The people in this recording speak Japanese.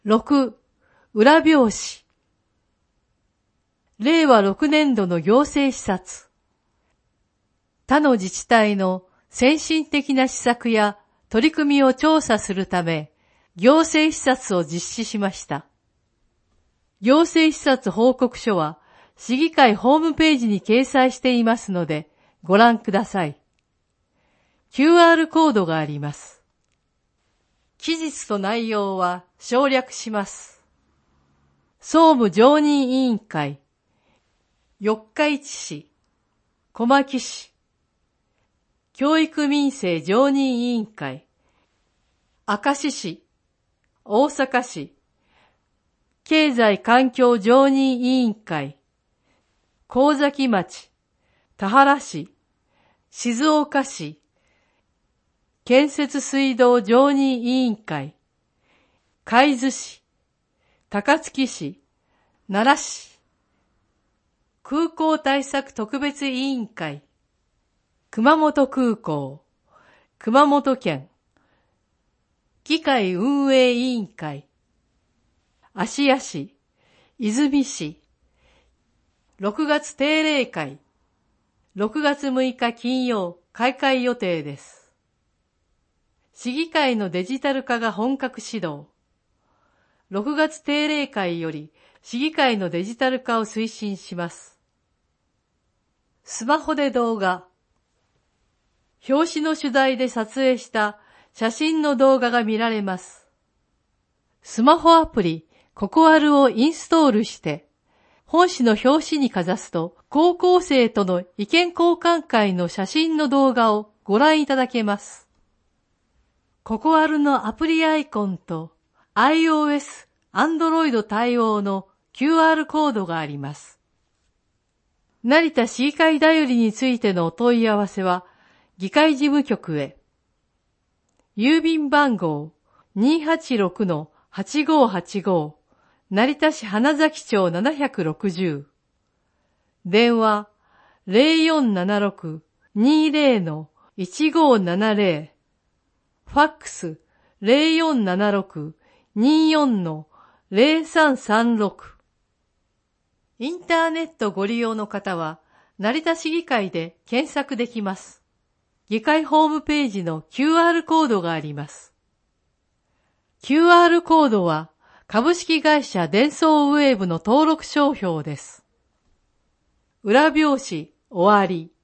6、裏表紙。令和6年度の行政視察。他の自治体の先進的な施策や取り組みを調査するため、行政視察を実施しました。行政視察報告書は、市議会ホームページに掲載していますので、ご覧ください。QR コードがあります。期日と内容は省略します。総務常任委員会、四日市市、小牧市、教育民生常任委員会、明石市、大阪市、経済環境常任委員会、神崎町、田原市、静岡市、建設水道常任委員会、海津市、高槻市、奈良市、空港対策特別委員会、熊本空港、熊本県、議会運営委員会、芦屋市、泉市、6月定例会、6月6日金曜開会予定です。市議会のデジタル化が本格始動。6月定例会より市議会のデジタル化を推進します。スマホで動画。表紙の取材で撮影した写真の動画が見られます。スマホアプリココアルをインストールして、本誌の表紙にかざすと、高校生との意見交換会の写真の動画をご覧いただけます。ココアルのアプリアイコンと iOS、Android 対応の QR コードがあります。成田市議会だよりについてのお問い合わせは、議会事務局へ。郵便番号 286-8585 成田市花崎町760。電話 0476-20-1570。ファックス 0476-24-0336。インターネットご利用の方は、成田市議会で検索できます。議会ホームページの QR コードがあります。QR コードは、株式会社デンソーウェーブの登録商標です。裏表紙終わり。